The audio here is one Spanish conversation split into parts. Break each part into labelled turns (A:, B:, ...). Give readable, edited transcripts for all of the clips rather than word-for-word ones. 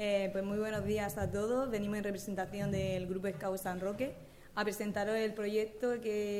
A: Pues muy buenos días a todos. Venimos en representación del Grupo Scout San Roque a presentaros el proyecto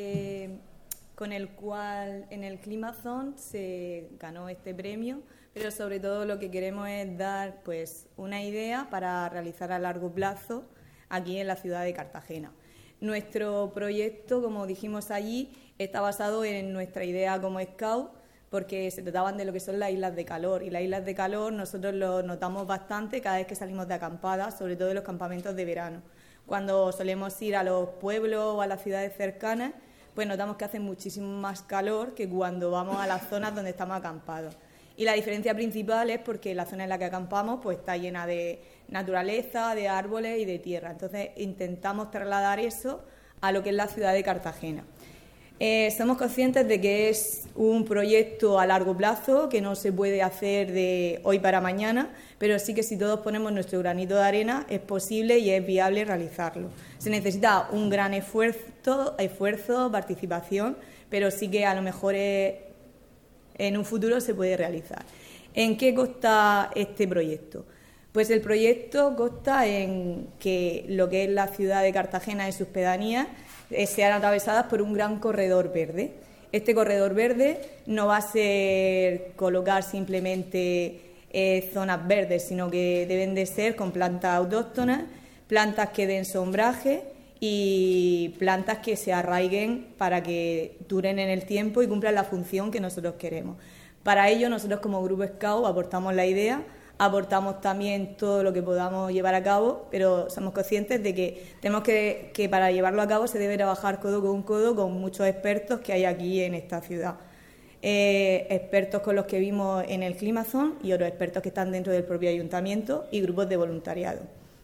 A: con el cual en el Climathon se ganó este premio, pero sobre todo lo que queremos es dar pues una idea para realizar a largo plazo aquí en la ciudad de Cartagena. Nuestro proyecto, como dijimos allí, está basado en nuestra idea como Scout, porque se trataban de lo que son las islas de calor, y las islas de calor nosotros lo notamos bastante cada vez que salimos de acampada, sobre todo en los campamentos de verano. Cuando solemos ir a los pueblos o a las ciudades cercanas, pues notamos que hace muchísimo más calor que cuando vamos a las zonas donde estamos acampados. Y la diferencia principal es porque la zona en la que acampamos pues está llena de naturaleza, de árboles y de tierra. Entonces intentamos trasladar eso a lo que es la ciudad de Cartagena. Somos conscientes de que es un proyecto a largo plazo, que no se puede hacer de hoy para mañana, pero sí que si todos ponemos nuestro granito de arena es posible y es viable realizarlo. Se necesita un gran esfuerzo, participación, pero sí que a lo mejor en un futuro se puede realizar. ¿En qué consta este proyecto? Pues el proyecto consta en que lo que es la ciudad de Cartagena y sus pedanías sean atravesadas por un gran corredor verde. Este corredor verde no va a ser colocar simplemente zonas verdes, sino que deben de ser con plantas autóctonas, plantas que den sombraje y plantas que se arraiguen para que duren en el tiempo y cumplan la función que nosotros queremos. Para ello, nosotros como Grupo Scout aportamos la idea, aportamos también todo lo que podamos llevar a cabo, pero somos conscientes de que tenemos que para llevarlo a cabo se debe trabajar codo con muchos expertos que hay aquí en esta ciudad. Expertos con los que vimos en el Climathon y otros expertos que están dentro del propio ayuntamiento y grupos de voluntariado.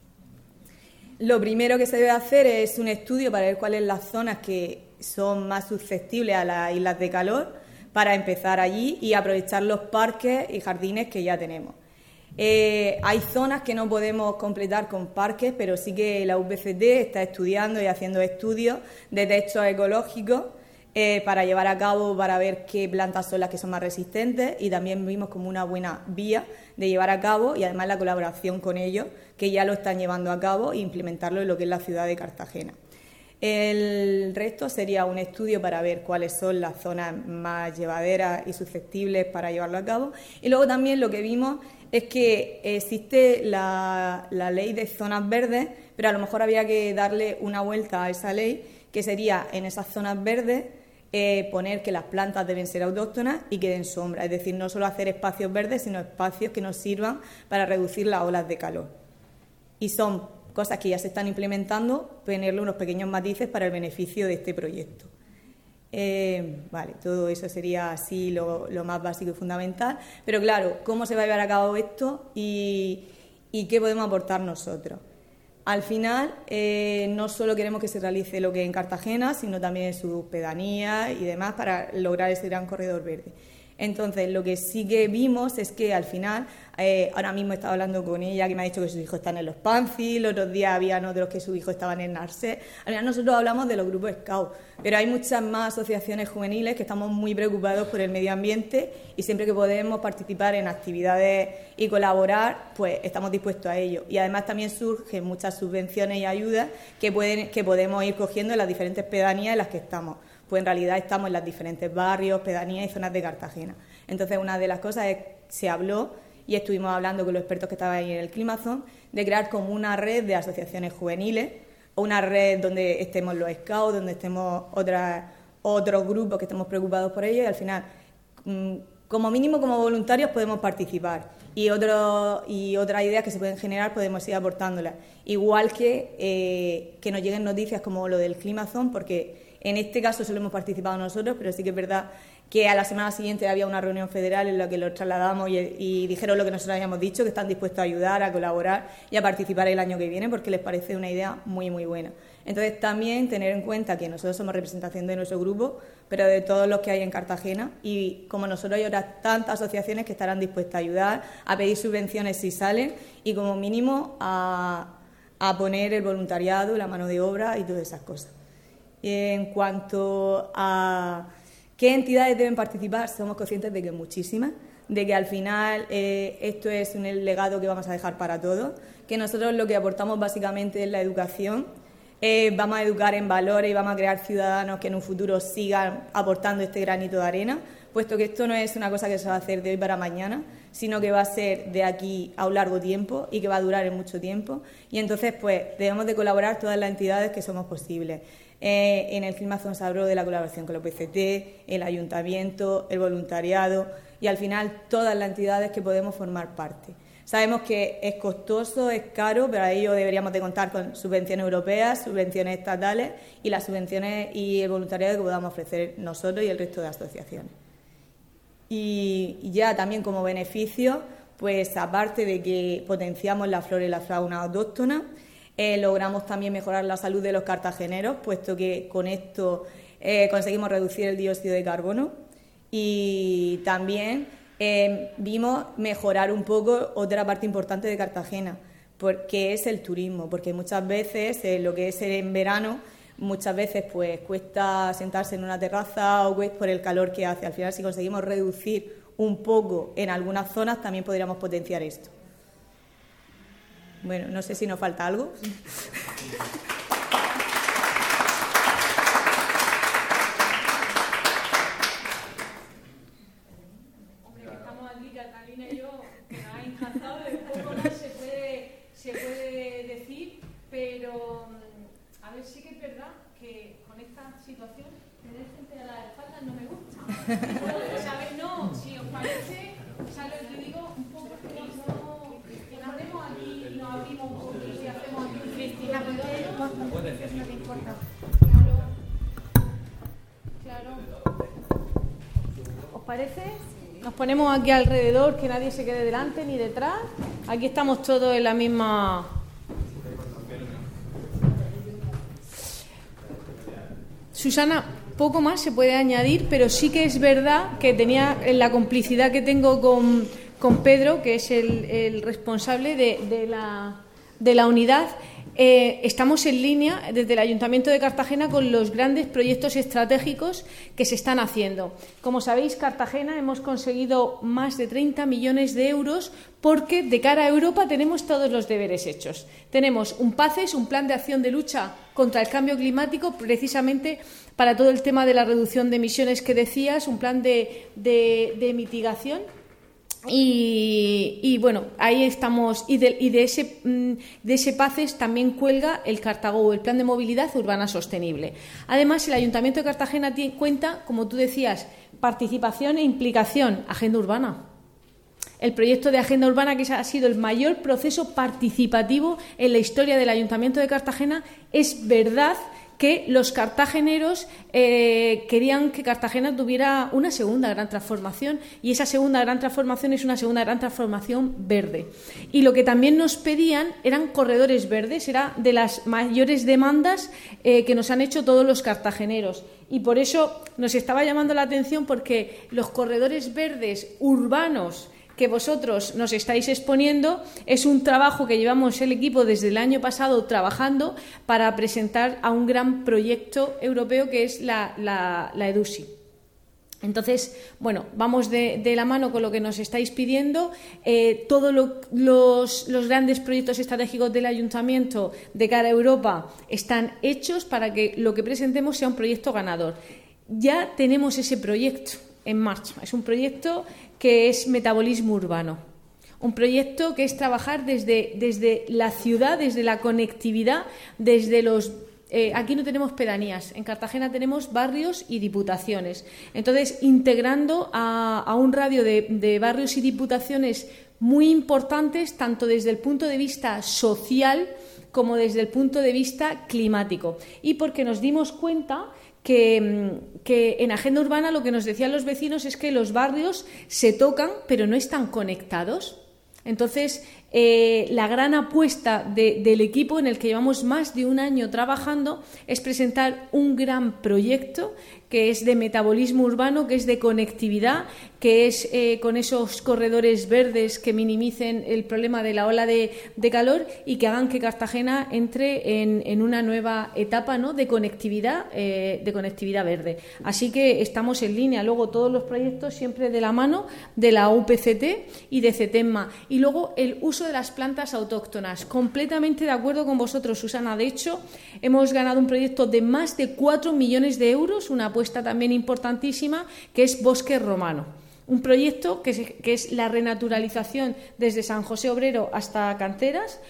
A: Lo primero que se debe hacer es un estudio para ver cuáles son las zonas que son más susceptibles a las islas de calor, para empezar allí y aprovechar los parques y jardines que ya tenemos. Hay zonas que no podemos completar con parques, pero sí que la UPCT está estudiando y haciendo estudios de textos ecológicos para llevar a cabo, para ver qué plantas son las que son más resistentes, y también vimos como una buena vía de llevar a cabo, y además la colaboración con ellos, que ya lo están llevando a cabo, e implementarlo en lo que es la ciudad de Cartagena. El resto sería un estudio para ver cuáles son las zonas más llevaderas y susceptibles para llevarlo a cabo. Y luego también lo que vimos es que existe la ley de zonas verdes, pero a lo mejor había que darle una vuelta a esa ley, que sería en esas zonas verdes poner que las plantas deben ser autóctonas y que den sombra, es decir, no solo hacer espacios verdes, sino espacios que nos sirvan para reducir las olas de calor. Y son cosas que ya se están implementando, ponerle unos pequeños matices para el beneficio de este proyecto. Todo eso sería así lo más básico y fundamental, pero claro, ¿cómo se va a llevar a cabo esto y qué podemos aportar nosotros? Al final, no solo queremos que se realice lo que en Cartagena, sino también en sus pedanías y demás para lograr ese gran corredor verde. Entonces, lo que sí que vimos es que al final, ahora mismo he estado hablando con ella, que me ha dicho que sus hijos están en los Panfi, los otros días habían otros que sus hijos estaban en Narcés. Al final nosotros hablamos de los grupos Scout, pero hay muchas más asociaciones juveniles que estamos muy preocupados por el medio ambiente, y siempre que podemos participar en actividades y colaborar, pues estamos dispuestos a ello. Y además también surgen muchas subvenciones y ayudas que podemos ir cogiendo en las diferentes pedanías en las que estamos. Pues en realidad estamos en los diferentes barrios, pedanías y zonas de Cartagena. Entonces, una de las cosas es que se habló, y estuvimos hablando con los expertos que estaban ahí en el Climathon, de crear como una red de asociaciones juveniles, o una red donde estemos los scouts, donde estemos otros grupos que estemos preocupados por ellos, y al final, como mínimo como voluntarios podemos participar, y otras ideas que se pueden generar podemos ir aportándolas. Igual que nos lleguen noticias como lo del Climathon, porque en este caso solo hemos participado nosotros, pero sí que es verdad que a la semana siguiente había una reunión federal en la que lo trasladamos y dijeron lo que nosotros habíamos dicho, que están dispuestos a ayudar, a colaborar y a participar el año que viene, porque les parece una idea muy, muy buena. Entonces, también tener en cuenta que nosotros somos representación de nuestro grupo, pero de todos los que hay en Cartagena, y como nosotros hay otras tantas asociaciones que estarán dispuestas a ayudar, a pedir subvenciones si salen, y como mínimo a poner el voluntariado, la mano de obra y todas esas cosas. En cuanto a qué entidades deben participar, somos conscientes de que muchísimas, de que al final esto es un legado que vamos a dejar para todos, que nosotros lo que aportamos básicamente es la educación. Vamos a educar en valores y vamos a crear ciudadanos que en un futuro sigan aportando este granito de arena, puesto que esto no es una cosa que se va a hacer de hoy para mañana, sino que va a ser de aquí a un largo tiempo y que va a durar en mucho tiempo. Y entonces, pues, debemos de colaborar todas las entidades que somos posibles. En el Climathon se habló de la colaboración con los PCT, el ayuntamiento, el voluntariado y, al final, todas las entidades que podemos formar parte. Sabemos que es costoso, es caro, pero a ello deberíamos de contar con subvenciones europeas, subvenciones estatales y las subvenciones y el voluntariado que podamos ofrecer nosotros y el resto de asociaciones. Y ya también como beneficio, pues aparte de que potenciamos la flora y la fauna autóctona, logramos también mejorar la salud de los cartageneros, puesto que con esto conseguimos reducir el dióxido de carbono y también vimos mejorar un poco otra parte importante de Cartagena, que es el turismo, porque muchas veces lo que es en verano, muchas veces pues cuesta sentarse en una terraza o por el calor que hace. Al final, si conseguimos reducir un poco en algunas zonas, también podríamos potenciar esto. Bueno, no sé si nos falta algo.
B: Pero, a ver, sí que es verdad que con esta situación tener gente a la espalda no me gusta. ¿Sabes? No, si os parece, ¿sabes? Yo digo un poco que nos hacemos aquí y nos abrimos un poquito y hacemos aquí un Cristina, no te importa. Claro. ¿Os parece? Nos ponemos aquí alrededor, que nadie se quede delante ni detrás. Aquí estamos todos en la misma... Susana, poco más se puede añadir, pero sí que es verdad que tenía la complicidad que tengo con Pedro, que es el responsable de la unidad. Estamos en línea desde el Ayuntamiento de Cartagena con los grandes proyectos estratégicos que se están haciendo. Como sabéis, Cartagena hemos conseguido más de 30 millones de euros porque de cara a Europa tenemos todos los deberes hechos. Tenemos un PACES, un plan de acción de lucha contra el cambio climático, precisamente para todo el tema de la reducción de emisiones que decías, un plan de mitigación. Y bueno, ahí estamos. Y de ese PACES también cuelga el Cartago, el Plan de Movilidad Urbana Sostenible. Además, el Ayuntamiento de Cartagena cuenta, como tú decías, participación e implicación, agenda urbana. El proyecto de agenda urbana, que ha sido el mayor proceso participativo en la historia del Ayuntamiento de Cartagena, es verdad que los cartageneros querían que Cartagena tuviera una segunda gran transformación, y esa segunda gran transformación es una segunda gran transformación verde. Y lo que también nos pedían eran corredores verdes, era de las mayores demandas que nos han hecho todos los cartageneros. Y por eso nos estaba llamando la atención, porque los corredores verdes urbanos que vosotros nos estáis exponiendo es un trabajo que llevamos el equipo desde el año pasado trabajando para presentar a un gran proyecto europeo que es la EDUSI. Entonces, bueno, vamos de la mano con lo que nos estáis pidiendo. Todos los grandes proyectos estratégicos del Ayuntamiento de cara a Europa están hechos para que lo que presentemos sea un proyecto ganador. Ya tenemos ese proyecto en marcha. Es un proyecto que es metabolismo urbano. Un proyecto que es trabajar desde la ciudad, desde la conectividad, desde los... aquí no tenemos pedanías, en Cartagena tenemos barrios y diputaciones. Entonces, integrando a un radio de barrios y diputaciones muy importantes, tanto desde el punto de vista social como desde el punto de vista climático. Y porque nos dimos cuenta que en Agenda Urbana lo que nos decían los vecinos es que los barrios se tocan pero no están conectados. Entonces, la gran apuesta del equipo, en el que llevamos más de un año trabajando, es presentar un gran proyecto que es de metabolismo urbano, que es de conectividad, que es con esos corredores verdes que minimicen el problema de la ola de calor y que hagan que Cartagena entre en una nueva etapa, ¿no?, de conectividad verde. Así que estamos en línea. Luego todos los proyectos siempre de la mano de la UPCT y de CETEMMA. Y luego el uso de las plantas autóctonas. Completamente de acuerdo con vosotros, Susana. De hecho, hemos ganado un proyecto de más de 4 millones de euros, una apuesta también importantísima, que es Bosque Romano. Un proyecto que es la renaturalización desde San José Obrero hasta Canteras.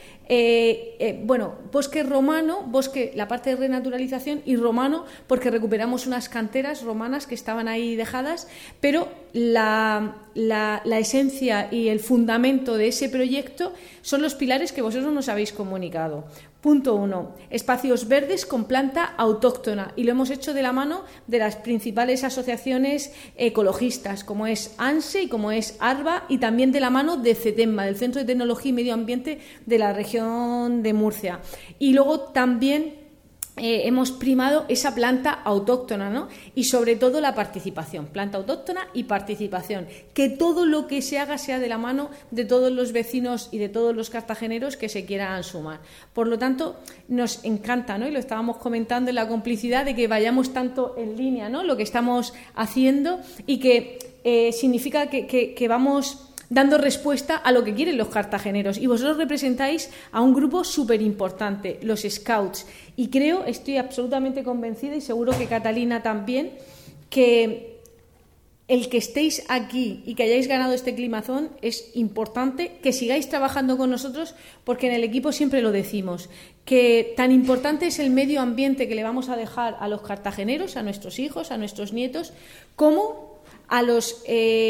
B: Bosque romano, la parte de renaturalización, y romano porque recuperamos unas canteras romanas que estaban ahí dejadas, pero la esencia y el fundamento de ese proyecto son los pilares que vosotros nos habéis comunicado. Punto 1. Espacios verdes con planta autóctona, y lo hemos hecho de la mano de las principales asociaciones ecologistas, como es ANSE y como es ARBA, y también de la mano de CETEMMA, del Centro de Tecnología y Medio Ambiente de la región de Murcia. Y luego también hemos primado esa planta autóctona, ¿no? Y sobre todo la participación, planta autóctona y participación, que todo lo que se haga sea de la mano de todos los vecinos y de todos los cartageneros que se quieran sumar. Por lo tanto, nos encanta, ¿no?, y lo estábamos comentando en la complicidad, de que vayamos tanto en línea, ¿no?, lo que estamos haciendo, y que significa que vamos dando respuesta a lo que quieren los cartageneros. Y vosotros representáis a un grupo súper importante, los Scouts. Y estoy absolutamente convencida, y seguro que Catalina también, que el que estéis aquí y que hayáis ganado este Climazón es importante, que sigáis trabajando con nosotros, porque en el equipo siempre lo decimos, que tan importante es el medio ambiente que le vamos a dejar a los cartageneros, a nuestros hijos, a nuestros nietos, como a los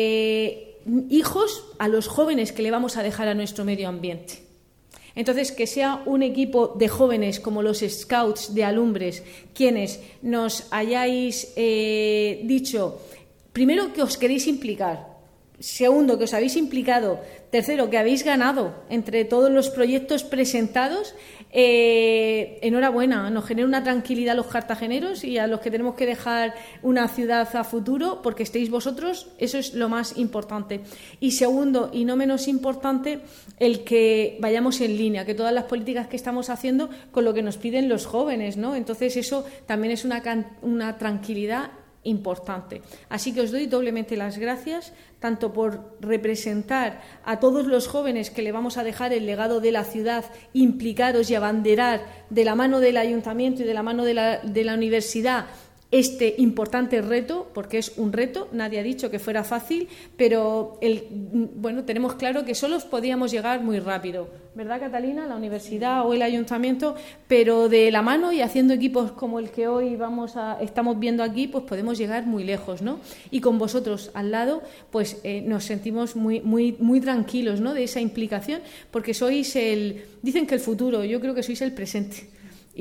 B: hijos, a los jóvenes que le vamos a dejar a nuestro medio ambiente. Entonces, que sea un equipo de jóvenes como los Scouts de Alumbres quienes nos hayáis dicho, primero, que os queréis implicar, segundo, que os habéis implicado, tercero, que habéis ganado entre todos los proyectos presentados. Enhorabuena, nos genera una tranquilidad a los cartageneros y a los que tenemos que dejar una ciudad a futuro, porque estéis vosotros, eso es lo más importante. Y segundo, y no menos importante, el que vayamos en línea, que todas las políticas que estamos haciendo con lo que nos piden los jóvenes, ¿no? Entonces eso también es una tranquilidad importante. Así que os doy doblemente las gracias, tanto por representar a todos los jóvenes que le vamos a dejar el legado de la ciudad, implicaros y abanderar de la mano del ayuntamiento y de la mano de la universidad este importante reto, porque es un reto. Nadie ha dicho que fuera fácil, pero tenemos claro que solo podíamos llegar muy rápido, ¿verdad, Catalina? La universidad o el ayuntamiento, pero de la mano y haciendo equipos como el que hoy estamos viendo aquí, pues podemos llegar muy lejos, ¿no? Y con vosotros al lado, pues nos sentimos muy, muy, muy tranquilos, ¿no?, de esa implicación, porque dicen que el futuro, yo creo que sois el presente.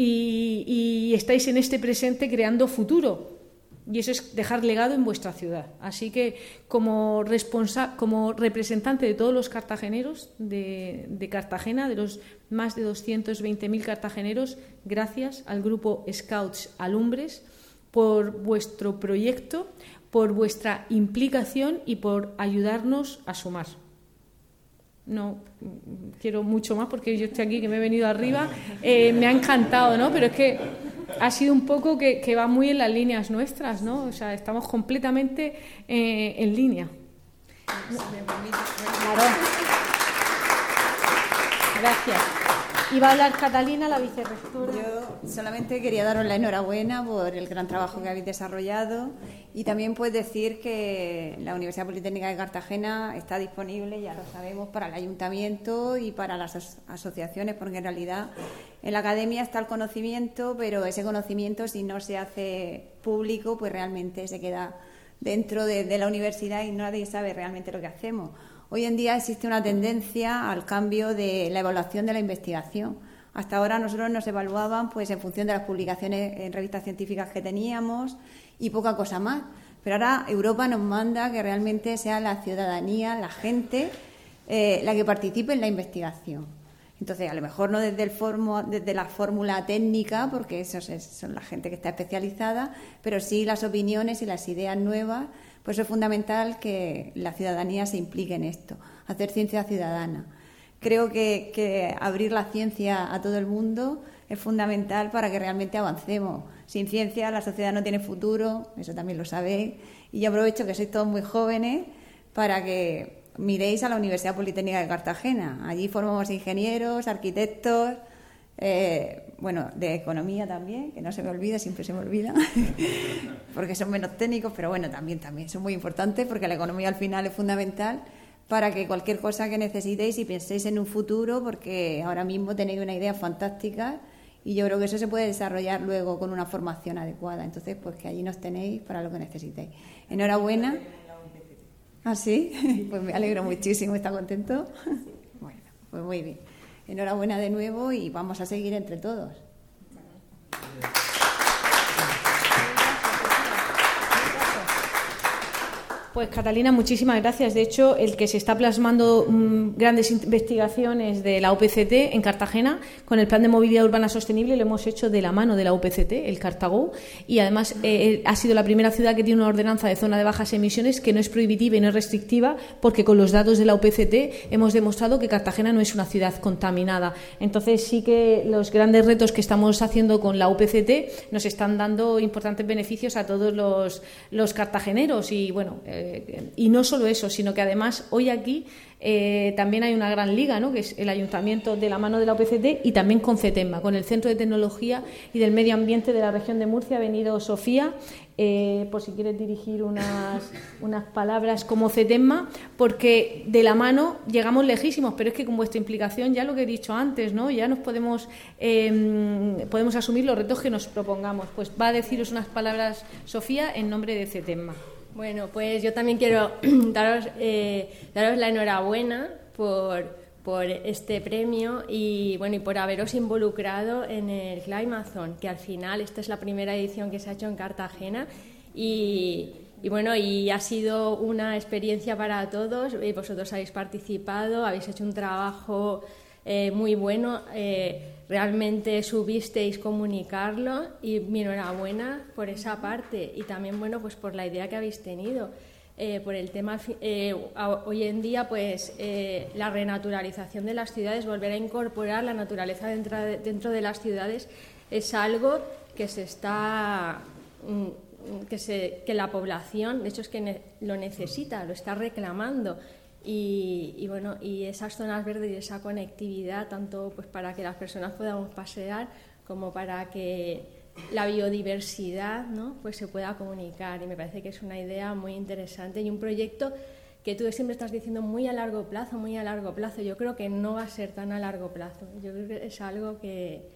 B: Y estáis en este presente creando futuro, y eso es dejar legado en vuestra ciudad. Así que como representante de todos los cartageneros de Cartagena, de los más de 220.000 cartageneros, gracias al grupo Scouts Alumbres por vuestro proyecto, por vuestra implicación y por ayudarnos a sumar. No quiero mucho más porque yo estoy aquí, que me he venido arriba. Me ha encantado, ¿no? Pero es que ha sido un poco que va muy en las líneas nuestras, ¿no? O sea, estamos completamente en línea. Claro. Gracias. Iba a hablar Catalina, la vicerrectora.
C: Yo solamente quería daros la enhorabuena por el gran trabajo que habéis desarrollado, y también pues decir que la Universidad Politécnica de Cartagena está disponible, ya lo sabemos, para el ayuntamiento y para las asociaciones, porque en realidad en la academia está el conocimiento, pero ese conocimiento, si no se hace público, pues realmente se queda dentro de la universidad y nadie sabe realmente lo que hacemos. Hoy en día existe una tendencia al cambio de la evaluación de la investigación. Hasta ahora nosotros nos evaluaban pues en función de las publicaciones en revistas científicas que teníamos y poca cosa más. Pero ahora Europa nos manda que realmente sea la ciudadanía, la gente, la que participe en la investigación. Entonces, a lo mejor no desde la fórmula técnica, porque esos son la gente que está especializada, pero sí las opiniones y las ideas nuevas. Por eso es fundamental que la ciudadanía se implique en esto, hacer ciencia ciudadana. Creo que abrir la ciencia a todo el mundo es fundamental para que realmente avancemos. Sin ciencia la sociedad no tiene futuro, eso también lo sabéis, y yo aprovecho que sois todos muy jóvenes para que miréis a la Universidad Politécnica de Cartagena. Allí formamos ingenieros, arquitectos, de economía también, que no se me olvida, siempre se me olvida, porque son menos técnicos, pero bueno, también son muy importantes, porque la economía al final es fundamental para que cualquier cosa que necesitéis y penséis en un futuro, porque ahora mismo tenéis una idea fantástica y yo creo que eso se puede desarrollar luego con una formación adecuada. Entonces, pues que allí nos tenéis para lo que necesitéis. Enhorabuena. ¿Ah, sí? Pues me alegro muchísimo, ¿está contento? Bueno, pues muy bien. Enhorabuena de nuevo y vamos a seguir entre todos.
B: Pues Catalina, muchísimas gracias. De hecho, el que se está plasmando grandes investigaciones de la UPCT en Cartagena con el Plan de Movilidad Urbana Sostenible lo hemos hecho de la mano de la UPCT, el Cartago, y además ha sido la primera ciudad que tiene una ordenanza de zona de bajas emisiones que no es prohibitiva y no es restrictiva, porque con los datos de la UPCT hemos demostrado que Cartagena no es una ciudad contaminada. Entonces sí que los grandes retos que estamos haciendo con la UPCT nos están dando importantes beneficios a todos los cartageneros y bueno, y no solo eso, sino que además hoy aquí también hay una gran liga, ¿no?, que es el Ayuntamiento de la mano de la UPCT y también con CETEMMA, con el Centro de Tecnología y del Medio Ambiente de la región de Murcia. Ha venido Sofía, por si quieres dirigir unas palabras como CETEMMA, porque de la mano llegamos lejísimos, pero es que con vuestra implicación, ya lo que he dicho antes, ¿no?, ya nos podemos asumir los retos que nos propongamos. Pues va a deciros unas palabras Sofía en nombre de CETEMMA.
D: Bueno, pues yo también quiero daros la enhorabuena por este premio y por haberos involucrado en el Climathon, que al final esta es la primera edición que se ha hecho en Cartagena y ha sido una experiencia para todos. Vosotros habéis participado, habéis hecho un trabajo muy bueno, realmente subisteis comunicarlo y mi enhorabuena por esa parte y también pues por la idea que habéis tenido por el tema hoy en día la renaturalización de las ciudades, volver a incorporar la naturaleza dentro de las ciudades es algo que se está que la población de hecho es que lo necesita, lo está reclamando. Y esas zonas verdes y esa conectividad, tanto para que las personas podamos pasear como para que la biodiversidad, ¿no?, se pueda comunicar. Y me parece que es una idea muy interesante y un proyecto que tú siempre estás diciendo muy a largo plazo, muy a largo plazo. Yo creo que no va a ser tan a largo plazo. Yo creo que es algo que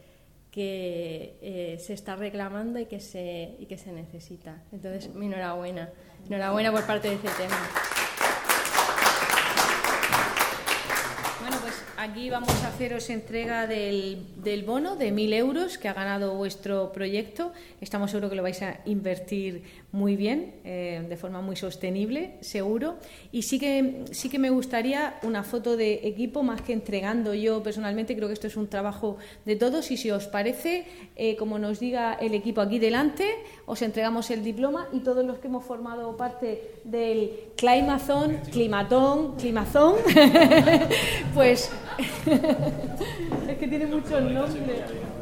D: se está reclamando y que se necesita. Entonces, mi enhorabuena por parte de CETEMMA.
B: Bueno, pues aquí vamos a haceros entrega del bono de 1.000 euros que ha ganado vuestro proyecto. Estamos seguros que lo vais a invertir muy bien, de forma muy sostenible, seguro. Y sí que me gustaría una foto de equipo, más que entregando yo personalmente. Creo que esto es un trabajo de todos y si os parece, como nos diga el equipo aquí delante, os entregamos el diploma y todos los que hemos formado parte del Climathon, pues es que tiene muchos nombres.